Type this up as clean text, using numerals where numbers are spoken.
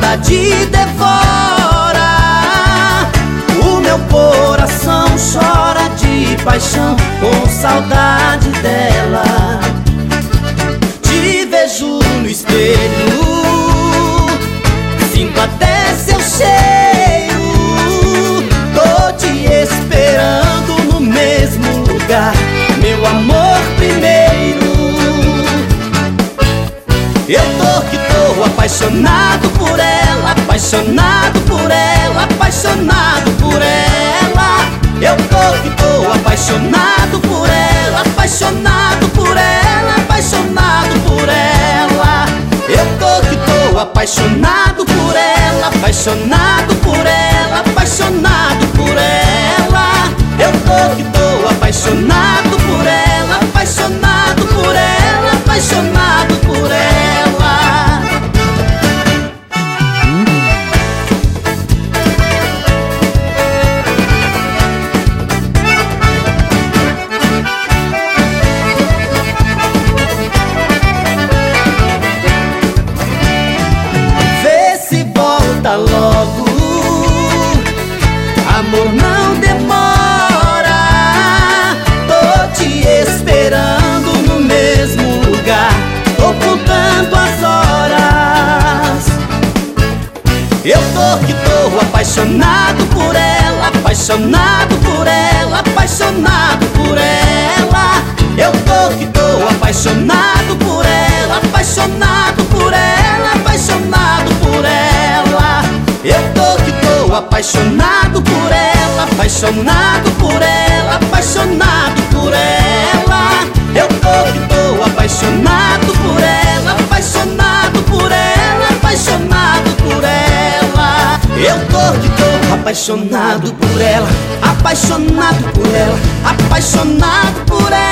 saudade devora. O meu coração chora de paixão com saudade dela. Te vejo no espelho, sinto até seu cheiro. Tô te esperando no mesmo lugar, meu amor primeiro. Eu tô apaixonado por ela, apaixonado por ela, apaixonado por ela. Eu tô apaixonado por ela, apaixonado por ela, apaixonado por ela. Eu tô apaixonado por ela, apaixonado por ela, apaixonado por ela. Eu tô apaixonado por ela, apaixonado por ela, apaixonado por ela. Logo, amor, não demora. Tô te esperando no mesmo lugar, tô contando as horas. Eu tô apaixonado por ela, apaixonado por ela, apaixonado por ela. Eu tô apaixonado por ela, apaixonado por ela, apaixonado por ela. Eu tô apaixonado por ela, apaixonado por ela, apaixonado por ela. Eu tô apaixonado por ela, apaixonado por ela, apaixonado por ela. Eu tô apaixonado por ela, apaixonado por ela, apaixonado por ela.